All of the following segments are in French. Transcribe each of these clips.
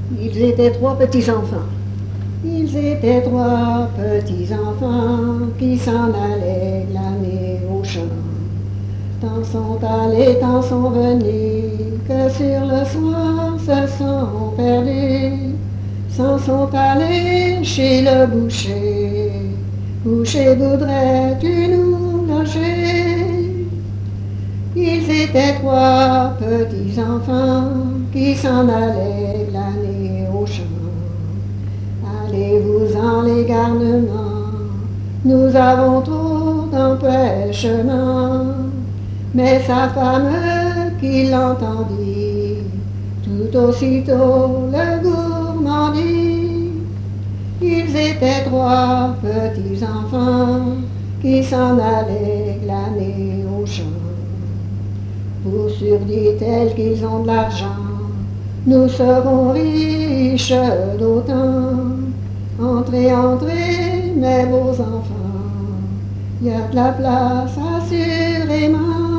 Ils étaient trois petits-enfants. Ils étaient trois petits-enfants qui s'en allaient glaner au champ. Tant sont allés, tant sont venus, que sur le soir se sont perdus. S'en sont allés chez le boucher. Boucher, voudrais-tu nous loger? Ils étaient trois petits-enfants qui s'en allaient glaner au champ. Allez-vous-en les garnements, nous avons trop d'empêchements. Mais sa femme qui l'entendit, tout aussitôt le gourmandit. Ils étaient trois petits-enfants qui s'en allaient glaner au champ. Pour sûr, dit-elle, qu'ils ont de l'argent, nous serons riches d'autant. Entrez, entrez, mes beaux enfants, il y a de la place assurément.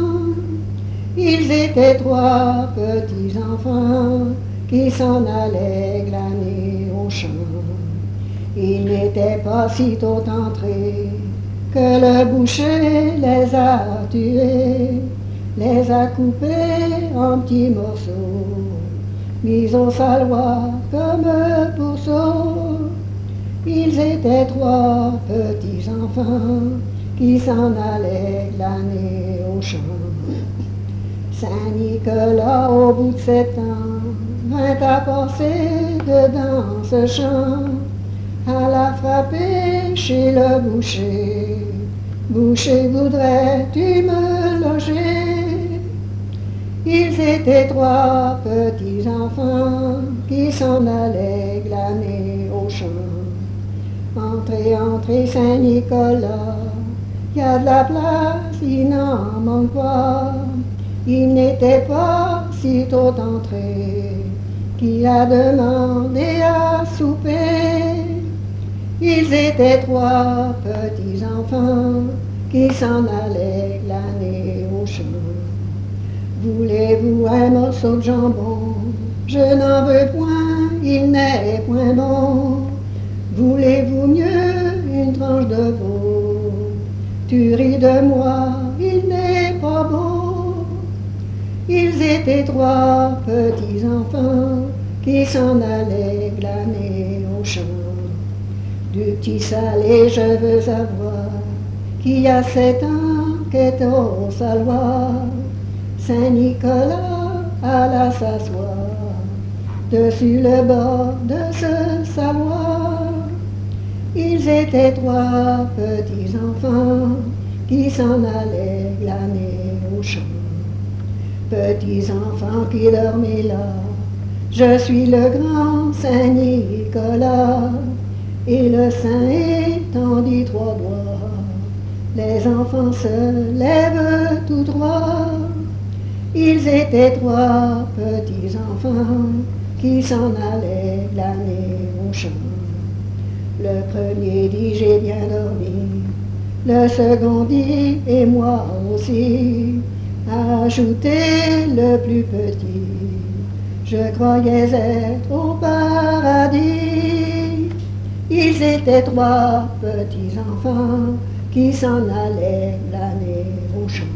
Ils étaient trois petits-enfants qui s'en allaient glaner au champ. Ils n'étaient pas sitôt entrés que le boucher les a tués, les a coupés en petits morceaux, mis au saloir comme pourceaux. Ils étaient trois petits-enfants qui s'en allaient glaner au champ. Saint-Nicolas, au bout de 7 ans, vint à passer dedans ce champ, à la frapper chez le boucher. Boucher, voudrais-tu me loger? Ils étaient trois petits-enfants qui s'en allaient glaner au champ. Entrez, entrez, Saint-Nicolas, il y a de la place, il n'en manque pas. Il n'était pas sitôt entré qui a demandé à souper. Ils étaient trois petits-enfants qui s'en allaient glaner au champ. Voulez-vous un morceau de jambon? Je n'en veux point, il n'est point bon. Voulez-vous mieux une tranche de veau? Tu ris de moi, il n'est pas beau. Ils étaient trois petits-enfants qui s'en allaient glaner au champ. Du petit salé, je veux savoir qui a 7 ans qu'est au saloir. Saint-Nicolas alla s'asseoir dessus le bord de ce saloir. Ils étaient trois petits-enfants qui s'en allaient glaner au champ. Petits-enfants qui dormaient là, je suis le grand Saint-Nicolas, et le saint étendit 3 doigts. Les enfants se lèvent tout droit. Ils étaient trois petits-enfants qui s'en allaient glaner au champ. Le premier dit j'ai bien dormi, le second dit et moi aussi. Ajoutez le plus petit, je croyais être au paradis. Ils étaient trois petits-enfants qui s'en allaient glaner au champ.